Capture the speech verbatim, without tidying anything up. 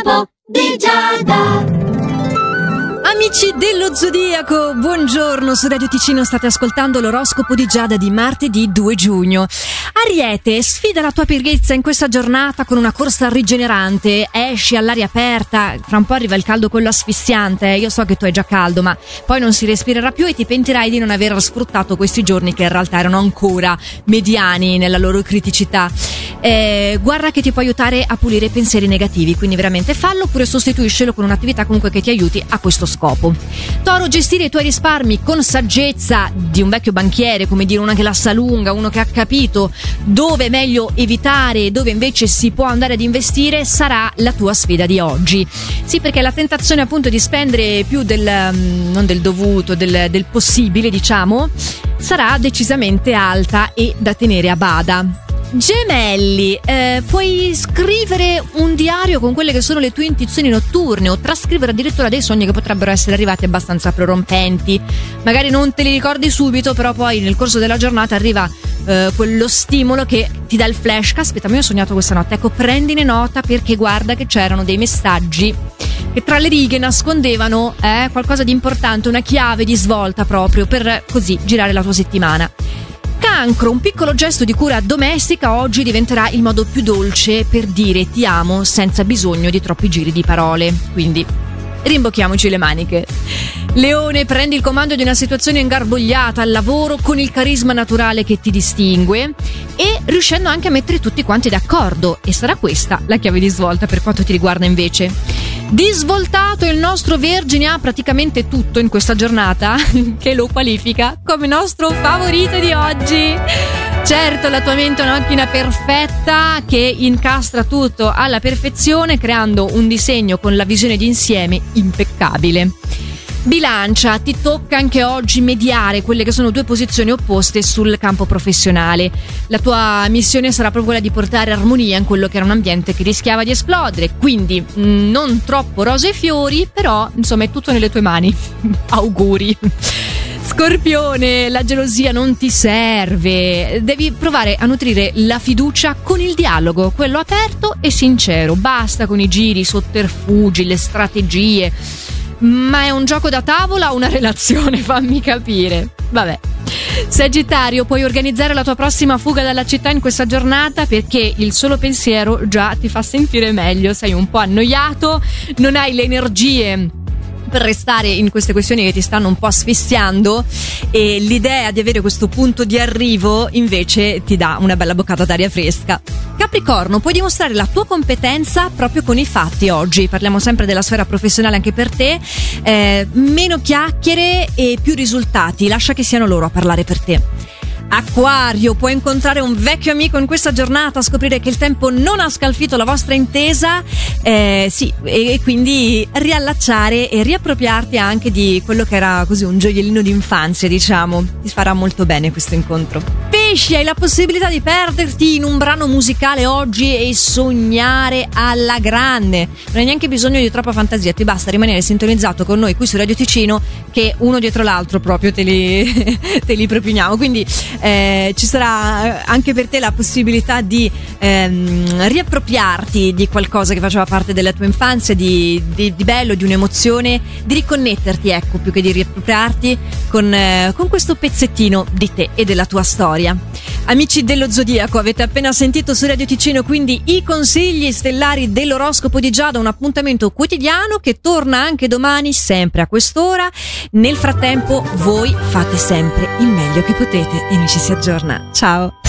L'oroscopo di Giada. Amici dello Zodiaco, buongiorno, su Radio Ticino state ascoltando l'oroscopo di Giada di martedì due giugno. Ariete, sfida la tua pigrizia in questa giornata con una corsa rigenerante, esci all'aria aperta, fra un po' arriva il caldo quello asfissiante, io so che tu hai già caldo ma poi non si respirerà più e ti pentirai di non aver sfruttato questi giorni che in realtà erano ancora mediani nella loro criticità. Eh, guarda che ti può aiutare a pulire i pensieri negativi, quindi veramente fallo oppure sostituiscelo con un'attività comunque che ti aiuti a questo scopo. Toro, gestire i tuoi risparmi con saggezza di un vecchio banchiere, come dire uno che la sa lunga, uno che ha capito dove è meglio evitare e dove invece si può andare ad investire, sarà la tua sfida di oggi. Sì, perché la tentazione appunto di spendere più del non del dovuto, del, del possibile, diciamo, sarà decisamente alta e da tenere a bada. Gemelli, eh, puoi scrivere un diario con quelle che sono le tue intuizioni notturne o trascrivere addirittura dei sogni che potrebbero essere arrivati abbastanza prorompenti. Magari non te li ricordi subito, però poi nel corso della giornata arriva eh, quello stimolo che ti dà il flash. Caspita, ma io ho sognato questa notte. Ecco, prendine nota perché guarda che c'erano dei messaggi che tra le righe nascondevano eh, qualcosa di importante, una chiave di svolta proprio per così girare la tua settimana. Cancro, un piccolo gesto di cura domestica oggi diventerà il modo più dolce per dire ti amo senza bisogno di troppi giri di parole, quindi rimbocchiamoci le maniche. Leone, prendi il comando di una situazione ingarbugliata al lavoro con il carisma naturale che ti distingue e riuscendo anche a mettere tutti quanti d'accordo, e sarà questa la chiave di svolta per quanto ti riguarda invece. Di svoltato il nostro Vergine ha praticamente tutto in questa giornata che lo qualifica come nostro favorito di oggi. Certo, la tua mente è una macchina perfetta che incastra tutto alla perfezione, creando un disegno con la visione d'insieme impeccabile. Bilancia, ti tocca anche oggi mediare quelle che sono due posizioni opposte sul campo professionale. La tua missione sarà proprio quella di portare armonia in quello che era un ambiente che rischiava di esplodere, quindi mh, non troppo rose e fiori, però insomma è tutto nelle tue mani. Auguri. Scorpione, la gelosia non ti serve, devi provare a nutrire la fiducia con il dialogo, quello aperto e sincero, basta con i giri, i sotterfugi, le strategie. Ma è un gioco da tavola o una relazione? Fammi capire. Vabbè. Sagittario, puoi organizzare la tua prossima fuga dalla città in questa giornata perché il solo pensiero già ti fa sentire meglio, sei un po' annoiato, non hai le energie per restare in queste questioni che ti stanno un po' asfissiando e l'idea di avere questo punto di arrivo invece ti dà una bella boccata d'aria fresca. Capricorno, puoi dimostrare la tua competenza proprio con i fatti oggi, parliamo sempre della sfera professionale anche per te, eh, meno chiacchiere e più risultati, lascia che siano loro a parlare per te. Acquario, puoi incontrare un vecchio amico in questa giornata, scoprire che il tempo non ha scalfito la vostra intesa, eh, sì, e quindi riallacciare e riappropriarti anche di quello che era così un gioiellino d'infanzia, diciamo. Ti farà molto bene questo incontro. Pesci, hai la possibilità di perderti in un brano musicale oggi e sognare alla grande. Non hai neanche bisogno di troppa fantasia, ti basta rimanere sintonizzato con noi qui su Radio Ticino che uno dietro l'altro proprio te li, te li propiniamo, quindi Eh, ci sarà anche per te la possibilità di ehm, riappropriarti di qualcosa che faceva parte della tua infanzia, di, di, di bello, di un'emozione, di riconnetterti, ecco, più che di riappropriarti con, eh, con questo pezzettino di te e della tua storia. Amici dello Zodiaco, avete appena sentito su Radio Ticino quindi i consigli stellari dell'oroscopo di Giada, un appuntamento quotidiano che torna anche domani sempre a quest'ora. Nel frattempo voi fate sempre il meglio che potete e noi ci si aggiorna. Ciao!